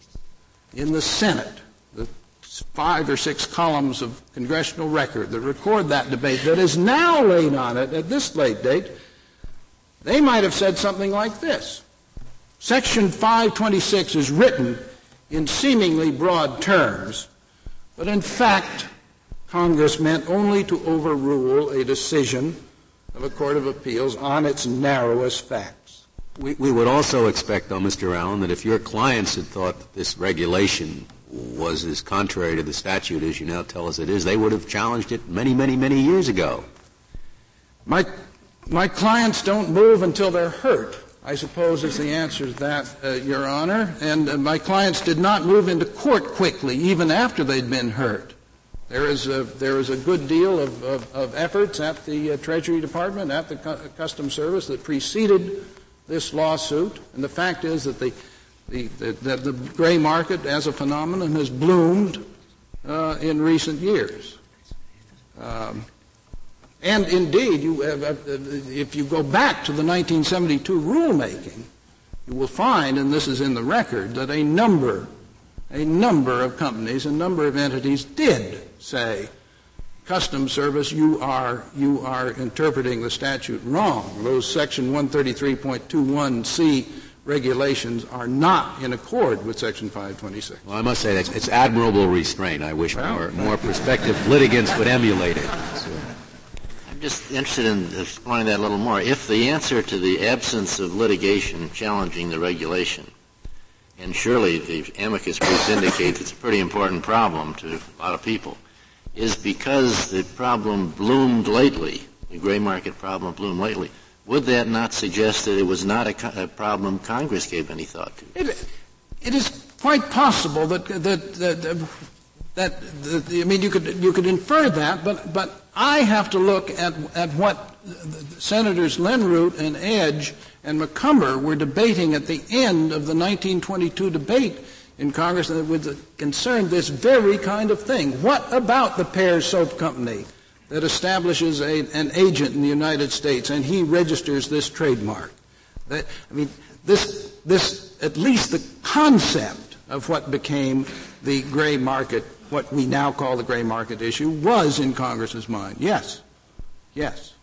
in the Senate, the five or six columns of congressional record that record that debate that is now laid on it at this late date, they might have said something like this. Section five twenty-six is written in seemingly broad terms, but in fact Congress meant only to overrule a decision of a court of appeals on its narrowest facts. We, we would also expect, though, Mister Allen, that if your clients had thought that this regulation was as contrary to the statute as you now tell us it is, they would have challenged it many, many, many years ago. My, my clients don't move until they're hurt, I suppose is the answer to that, uh, Your Honor. And uh, my clients did not move into court quickly, even after they'd been hurt. There is a, there is a good deal of, of, of efforts at the uh, Treasury Department, at the Cu- Customs Service that preceded this lawsuit. And the fact is that the, the, the, the, the gray market as a phenomenon has bloomed uh, in recent years. Um, and indeed, you have, uh, if you go back to the nineteen seventy-two rulemaking, you will find, and this is in the record, that a number A number of companies, a number of entities did say, Customs Service, you are, you are interpreting the statute wrong. Those Section one thirty-three point two one C regulations are not in accord with Section five twenty-six. Well, I must say that it's admirable restraint. I wish well, more, more prospective litigants would emulate it. So. I'm just interested in exploring that a little more. If the answer to the absence of litigation challenging the regulation, and surely the amicus briefs indicate it's a pretty important problem to a lot of people, is because the problem bloomed lately, the gray market problem bloomed lately, would that not suggest that it was not a, co- a problem Congress gave any thought to? It, it is quite possible that that that, that, that I mean you could you could infer that, but but I have to look at at what Senators Lenroot and Edge and McCumber were debating at the end of the nineteen twenty-two debate in Congress, and it would concern this very kind of thing. What about the Pears Soap Company that establishes a, an agent in the United States and he registers this trademark? That, I mean, this, this, at least the concept of what became the gray market, what we now call the gray market issue, was in Congress's mind. Yes. Yes.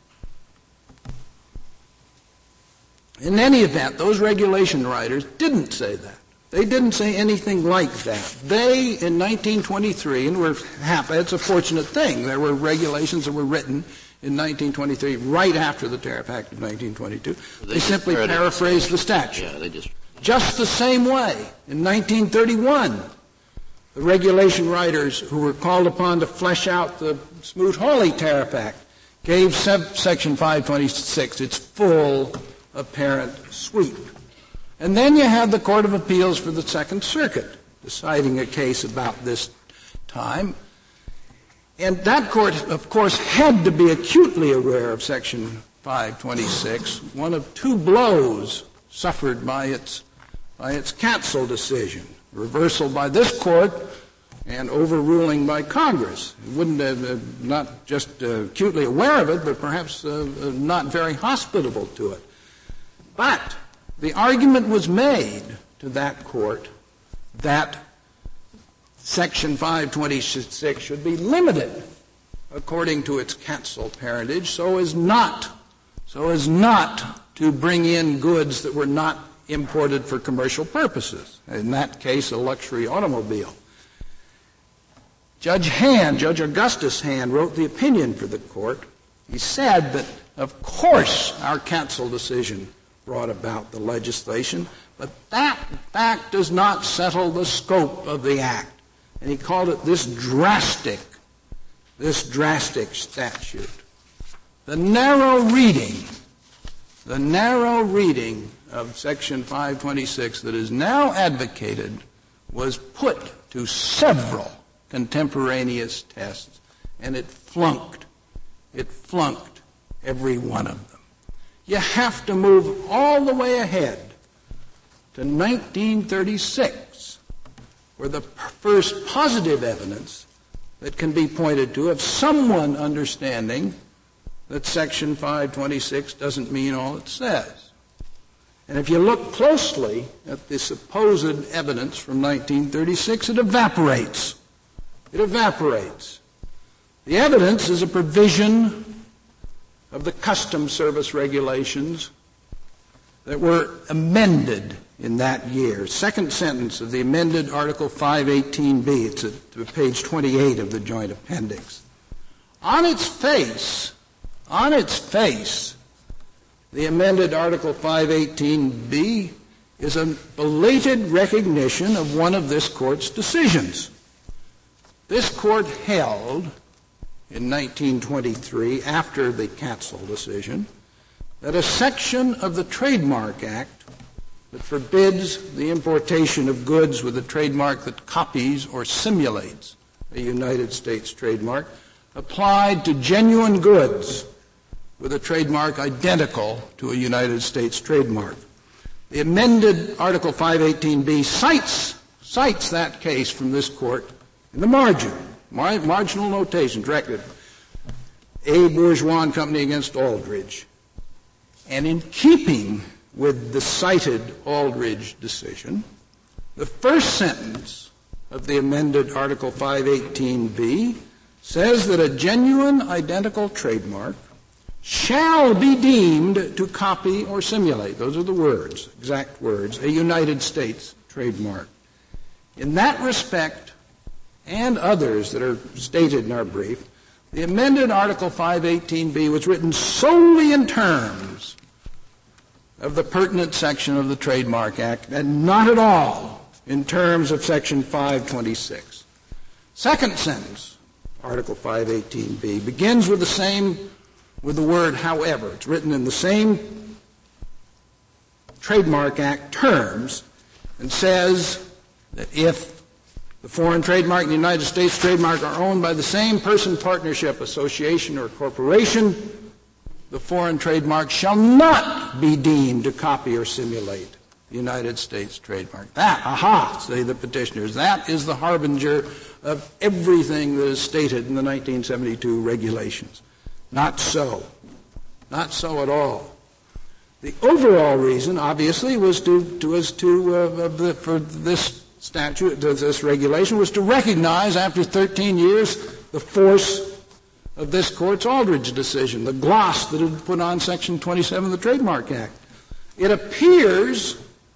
In any event, those regulation writers didn't say that. They didn't say anything like that. They, in nineteen twenty-three, and we're happy, it's a fortunate thing, there were regulations that were written in nineteen twenty-three, right after the Tariff Act of nineteen twenty-two. They, they simply paraphrased the statute. Yeah, they just... Just the same way, in nineteen thirty-one, the regulation writers who were called upon to flesh out the Smoot-Hawley Tariff Act gave sub- Section five twenty-six its full apparent sweep. And then you had the Court of Appeals for the Second Circuit deciding a case about this time. And that court, of course, had to be acutely aware of Section five twenty-six, one of two blows suffered by its, by its cancel decision, reversal by this court and overruling by Congress. It wouldn't have, uh, not just uh, acutely aware of it, but perhaps uh, uh, not very hospitable to it. But the argument was made to that court that Section five twenty-six should be limited according to its cancel parentage so as not, so as not to bring in goods that were not imported for commercial purposes. In that case, a luxury automobile. Judge Hand, Judge Augustus Hand, wrote the opinion for the court. He said that, of course, our cancel decision brought about the legislation, but that fact does not settle the scope of the act. And he called it this drastic, this drastic statute. The narrow reading, the narrow reading of Section five twenty-six that is now advocated was put to several contemporaneous tests, and it flunked. It flunked every one of them. You have to move all the way ahead to nineteen thirty-six, where the first positive evidence that can be pointed to of someone understanding that Section five twenty-six doesn't mean all it says. And if you look closely at the supposed evidence from nineteen thirty-six, it evaporates. It evaporates. The evidence is a provision of the Customs Service regulations that were amended in that year. Second sentence of the amended Article five eighteen B. It's at page twenty-eight of the Joint Appendix. On its face, on its face, the amended Article five eighteen B is a belated recognition of one of this Court's decisions. This Court held in nineteen twenty-three, after the cancel decision, that a section of the Trademark Act that forbids the importation of goods with a trademark that copies or simulates a United States trademark applied to genuine goods with a trademark identical to a United States trademark. The amended Article five eighteen B cites, cites that case from this Court in the margin, mar- marginal notation, directed A. Bourgeois and Company against Aldridge. And in keeping with the cited Aldridge decision, the first sentence of the amended Article five eighteen B says that a genuine identical trademark shall be deemed to copy or simulate, those are the words, exact words, a United States trademark. In that respect, and others that are stated in our brief, the amended Article five eighteen B was written solely in terms of the pertinent section of the Trademark Act and not at all in terms of Section five twenty-six. Second sentence, Article five eighteen B, begins with the same, with the word however. It's written in the same Trademark Act terms and says that if the foreign trademark and the United States trademark are owned by the same person, partnership, association, or corporation, the foreign trademark shall not be deemed to copy or simulate the United States trademark. That, aha, say the petitioners, that is the harbinger of everything that is stated in the nineteen seventy-two regulations. Not so. Not so at all. The overall reason, obviously, was to, to, was to uh, the, for this statute, this regulation, was to recognize after thirteen years the force of this Court's Aldridge decision, the gloss that had put on Section twenty-seven of the Trademark Act. It appears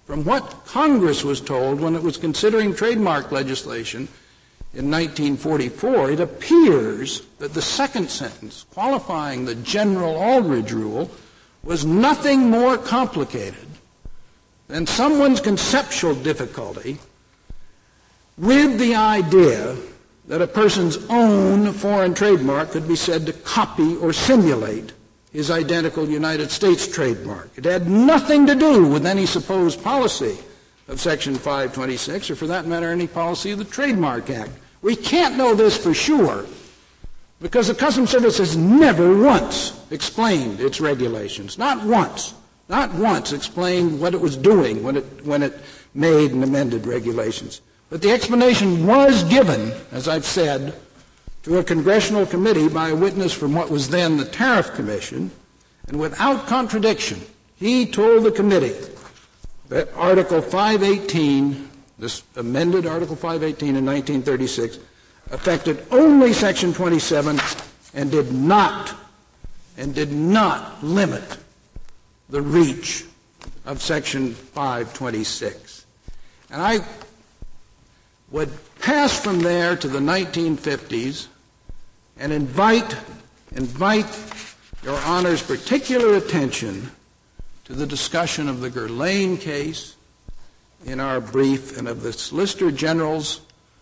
From what Congress was told when it was considering trademark legislation in nineteen forty-four, it appears that the second sentence, qualifying the general Aldrich rule, was nothing more complicated than someone's conceptual difficulty with the idea that a person's own foreign trademark could be said to copy or simulate his identical United States trademark. It had nothing to do with any supposed policy of Section five twenty-six, or for that matter, any policy of the Trademark Act. We can't know this for sure because the Customs Service has never once explained its regulations. Not once. Not once explained what it was doing when it, when it made and amended regulations. But the explanation was given, as I've said, to a congressional committee by a witness from what was then the Tariff Commission, and without contradiction, he told the committee that Article five eighteen, this amended Article five eighteen in nineteen thirty-six, affected only Section twenty-seven and did not, and did not limit the reach of Section five twenty-six. And I would pass from there to the nineteen fifties and invite, invite Your Honor's particular attention to the discussion of the Gerlain case in our brief and of the Solicitor General's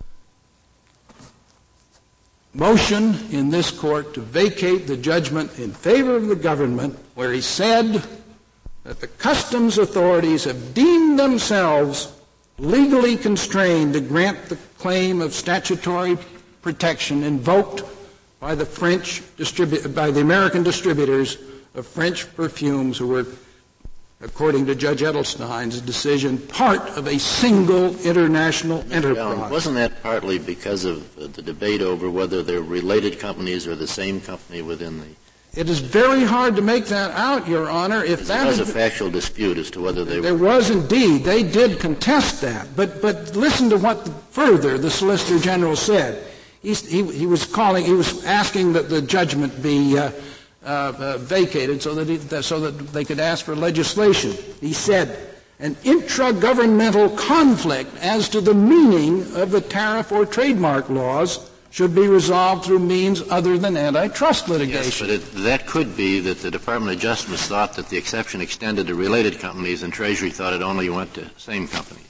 motion in this court to vacate the judgment in favor of the government, where he said that the customs authorities have deemed themselves legally constrained to grant the claim of statutory protection invoked by the French distribu- by the American distributors of French perfumes who were, according to Judge Edelstein's decision, part of a single international enterprise. Allen, wasn't that partly because of uh, the debate over whether they're related companies or the same company within the... It is very hard to make that out, Your Honor. If that there was a had, factual dispute as to whether they there were... was indeed. They did contest that. But, but listen to what further the Solicitor General said. He, he, he was calling, he was asking that the judgment be uh, uh, uh, vacated so that, he, so that they could ask for legislation. He said, an intragovernmental conflict as to the meaning of the tariff or trademark laws should be resolved through means other than antitrust litigation. Yes, but it, that could be that the Department of Justice thought that the exception extended to related companies, and Treasury thought it only went to same companies.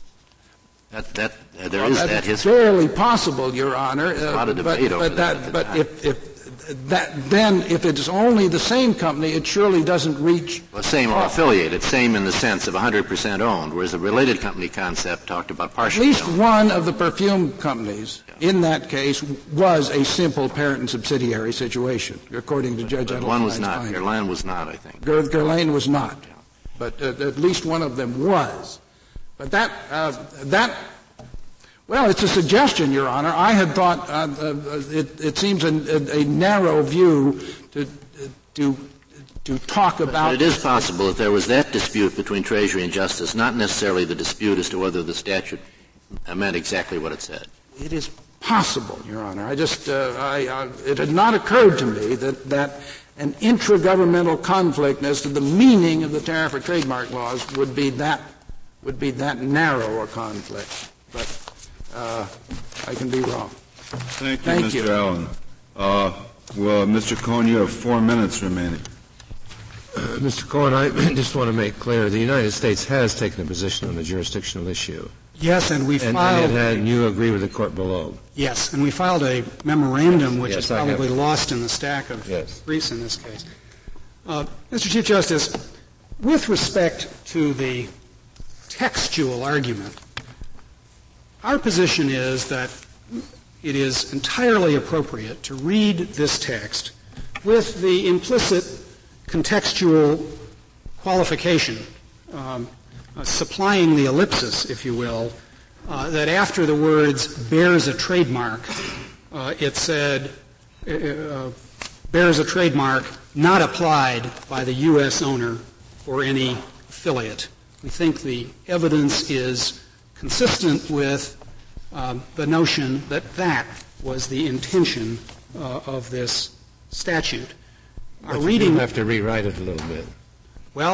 That, that, uh, there well, is that's that history. Fairly possible, Your Honor. There's a lot of but, debate over but that. that at the but time. if, if that, then if it's only the same company, it surely doesn't reach. Well, same or affiliated, same in the sense of one hundred percent owned, whereas the related company concept talked about partially At least owned. one of the perfume companies, yeah. in that case, was a simple parent and subsidiary situation, according to but, Judge but Edelstein's one was not. finding. Gerlain was not, I think. Ger- Gerlain was not. Yeah. But uh, at least one of them was. But that, uh, that, well, it's a suggestion, Your Honor. I had thought uh, uh, it, it seems a, a, a narrow view to, to, to talk about. But it is possible that there was that dispute between Treasury and Justice, not necessarily the dispute as to whether the statute meant exactly what it said. It is possible, Your Honor. I just, uh, I, uh, it had not occurred to me that, that an intragovernmental conflict as to the meaning of the tariff or trademark laws would be that, would be that narrow a conflict. But uh, I can be wrong. Thank you, Thank Mister you. Allen. Uh, well, Mister Cohen, you have four minutes remaining. Uh, Mister Cohen, I just want to make clear the United States has taken a position on the jurisdictional issue. Yes, and we and, filed. And, it had, and you agree with the court below. Yes, and we filed a memorandum which yes, is probably lost in the stack of yes. briefs in this case. Uh, Mister Chief Justice, with respect to the textual argument, our position is that it is entirely appropriate to read this text with the implicit contextual qualification, um, uh, supplying the ellipsis, if you will, uh, that after the words bears a trademark, uh, it said uh, bears a trademark not applied by the U S owner or any affiliate. We think the evidence is consistent with um, the notion that that was the intention uh, of this statute. Our But reading you have to rewrite it a little bit. Well,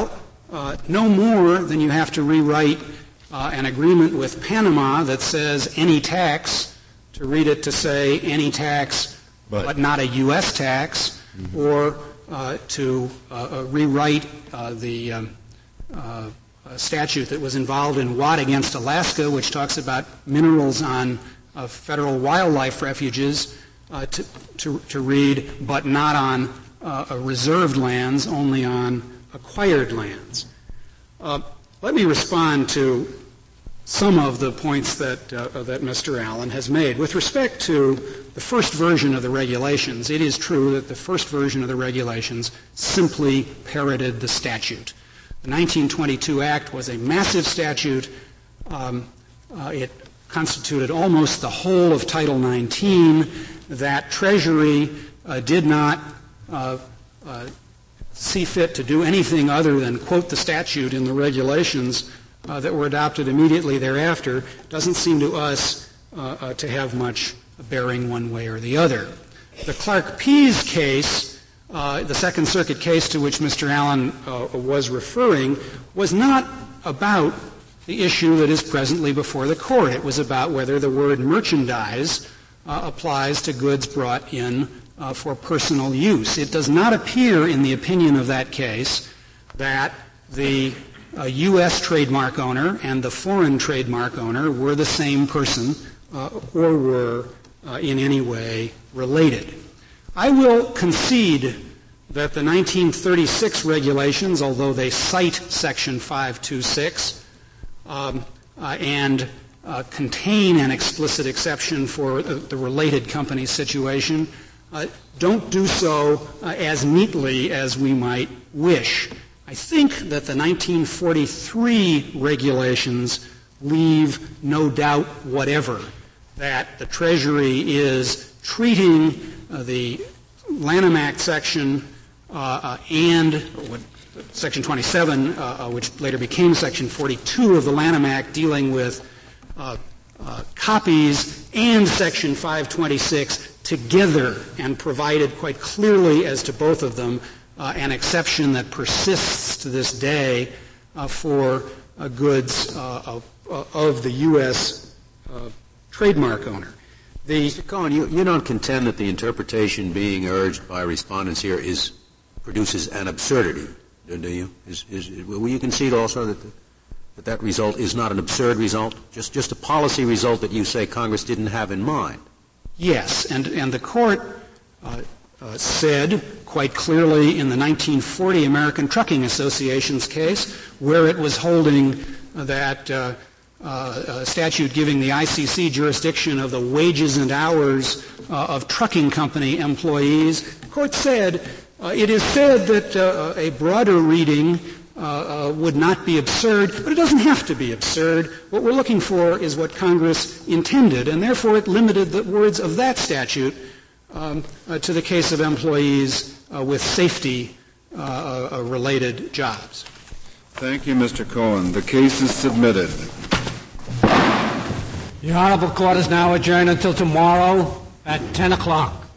uh, no more than you have to rewrite uh, an agreement with Panama that says any tax, to read it to say any tax but, but not a U S tax, mm-hmm. or uh, to uh, uh, rewrite uh, the um, uh, statute that was involved in Watt against Alaska, which talks about minerals on uh, federal wildlife refuges, uh, to, to, to read, but not on uh, reserved lands, only on acquired lands. Uh, let me respond to some of the points that uh, that Mister Allen has made. With respect to the first version of the regulations, it is true that the first version of the regulations simply parroted the statute. The nineteen twenty-two Act was a massive statute. Um, uh, it constituted almost the whole of Title nineteen. That Treasury uh, did not uh, uh, see fit to do anything other than quote the statute in the regulations uh, that were adopted immediately thereafter doesn't seem to us uh, uh, to have much bearing one way or the other. The Clark-Pease case, uh, the Second Circuit case to which Mister Allen uh, was referring, was not about the issue that is presently before the Court. It was about whether the word merchandise uh, applies to goods brought in uh, for personal use. It does not appear in the opinion of that case that the uh, U S trademark owner and the foreign trademark owner were the same person uh, or were uh, in any way related. I will concede that the nineteen thirty-six regulations, although they cite Section five twenty-six um, uh, and uh, contain an explicit exception for the, the related company situation, uh, don't do so uh, as neatly as we might wish. I think that the nineteen forty-three regulations leave no doubt whatever that the Treasury is treating uh, the Lanham Act section uh, uh, and what, Section twenty-seven, uh, uh, which later became Section forty-two of the Lanham Act, dealing with uh, uh, copies, and Section five twenty-six together, and provided quite clearly as to both of them uh, an exception that persists to this day uh, for uh, goods uh, of, uh, of the U S uh, trademark owner. The Mister Cohen, you, you don't contend that the interpretation being urged by respondents here is produces an absurdity, do you? Is, is, will you concede also that, the, that that result is not an absurd result, just just a policy result that you say Congress didn't have in mind? Yes, and and the Court uh, uh, said quite clearly in the nineteen forty American Trucking Association's case, where it was holding that uh, uh, a statute giving the I C C jurisdiction of the wages and hours uh, of trucking company employees, the Court said, uh, it is said that uh, a broader reading Uh, uh, would not be absurd, but it doesn't have to be absurd. What we're looking for is what Congress intended, and therefore it limited the words of that statute um, uh, to the case of employees uh, with safety uh, uh, related jobs. Thank you, Mister Cohen. The case is submitted. The Honorable Court is now adjourned until tomorrow at ten o'clock.